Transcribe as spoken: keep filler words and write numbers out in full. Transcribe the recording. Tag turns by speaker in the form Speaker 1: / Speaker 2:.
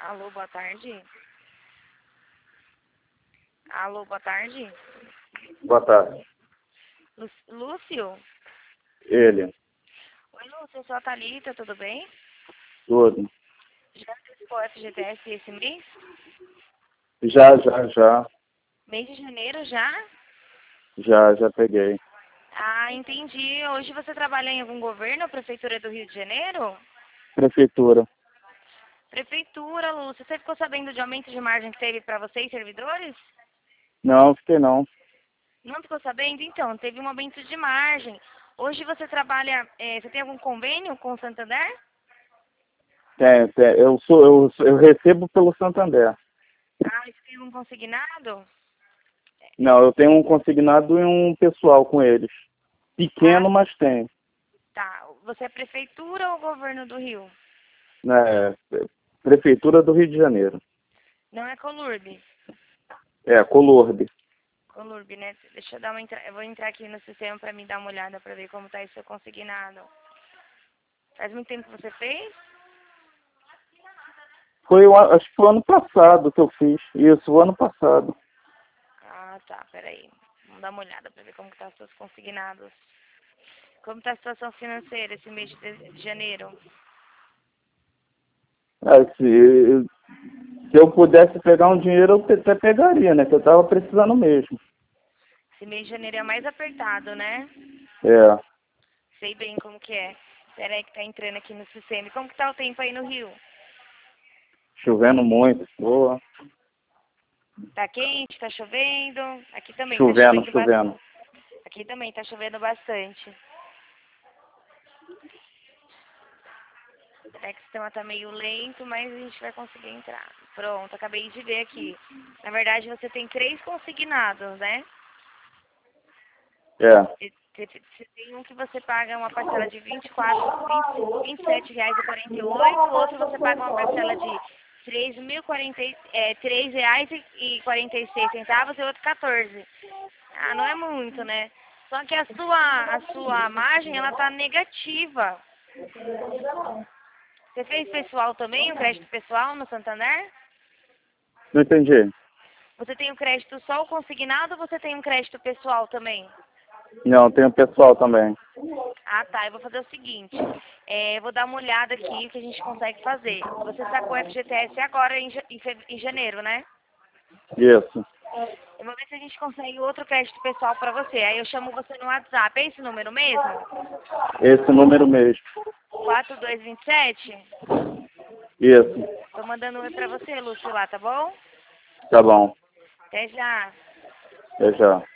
Speaker 1: Alô, boa tarde. Alô, boa tarde.
Speaker 2: Boa tarde.
Speaker 1: Lú- Lúcio?
Speaker 2: Ele.
Speaker 1: Oi, Lúcio, eu sou a Thalita, tudo bem?
Speaker 2: Tudo.
Speaker 1: Já antecipou o F G T S esse mês?
Speaker 2: Já, já, já.
Speaker 1: Mês de janeiro já?
Speaker 2: Já, já peguei.
Speaker 1: Ah, entendi. Hoje você trabalha em algum governo, Prefeitura do Rio de Janeiro?
Speaker 2: Prefeitura.
Speaker 1: Prefeitura, Lúcio. Você ficou sabendo de aumento de margem que teve para vocês, servidores?
Speaker 2: Não, fiquei não.
Speaker 1: Não ficou sabendo? Então, teve um aumento de margem. Hoje você trabalha, eh, você tem algum convênio com o Santander?
Speaker 2: Tem, tem. Eu, sou, eu, sou- eu recebo pelo Santander.
Speaker 1: Ah, você tem um consignado?
Speaker 2: Não, eu tenho um consignado e um pessoal com eles.
Speaker 1: Ah,
Speaker 2: Pequeno, mas tem.
Speaker 1: tá. Você é prefeitura ou governo do Rio?
Speaker 2: Né? Prefeitura do Rio de Janeiro.
Speaker 1: Não é Colurb?
Speaker 2: É, Colorbe.
Speaker 1: Colurb, né? Deixa eu dar uma entra... Eu vou entrar aqui no sistema para me dar uma olhada para ver como tá esse seu consignado. Faz muito tempo que você fez?
Speaker 2: Foi, o a- acho que foi o ano passado que eu fiz. Isso, o ano passado.
Speaker 1: Ah, tá. Peraí. Vamos dar uma olhada para ver como que tá os seus consignados. Como tá a situação financeira esse mês de, de de janeiro?
Speaker 2: É, se, se eu pudesse pegar um dinheiro, eu até pegaria, né? Que eu tava precisando mesmo.
Speaker 1: Esse mês de janeiro é o mais apertado, né?
Speaker 2: É.
Speaker 1: Sei bem como que é. Peraí que tá entrando aqui no sistema. E como que tá o tempo aí no Rio?
Speaker 2: Chovendo muito. Boa.
Speaker 1: Tá quente? Tá chovendo? Aqui também tá
Speaker 2: Chovendo,
Speaker 1: chovendo bastante.
Speaker 2: chovendo.
Speaker 1: Aqui também tá chovendo bastante. É que o sistema tá meio lento, mas a gente vai conseguir entrar. Pronto, acabei de ver aqui. Na verdade, você tem três consignados, né?
Speaker 2: É.
Speaker 1: E te- Você tem um que você paga uma parcela de vinte e quatro, vinte, vinte e sete reais e quarenta e oito, o outro você paga uma parcela de três mil e quarenta, é, três reais e quarenta e seis centavos e outro quatorze. Ah, não é muito, né? Só que a sua, a sua margem, ela tá negativa. Você fez pessoal também, o crédito pessoal no Santander?
Speaker 2: Não entendi.
Speaker 1: Você tem o crédito só o consignado ou você tem um crédito pessoal também?
Speaker 2: Não, tem o pessoal também.
Speaker 1: Ah, tá. Eu vou fazer o seguinte. É, eu vou dar uma olhada aqui o que a gente consegue fazer. Você sacou o F G T S agora em, ja- em fe- em janeiro, né?
Speaker 2: Isso.
Speaker 1: Eu vou ver se a gente consegue outro crédito pessoal pra você. Aí eu chamo você no WhatsApp. É esse número mesmo?
Speaker 2: Esse número mesmo.
Speaker 1: quatro dois dois sete?
Speaker 2: Isso.
Speaker 1: Tô mandando um oi pra você, Lúcio, lá, tá bom?
Speaker 2: Tá bom.
Speaker 1: Até já.
Speaker 2: Até já.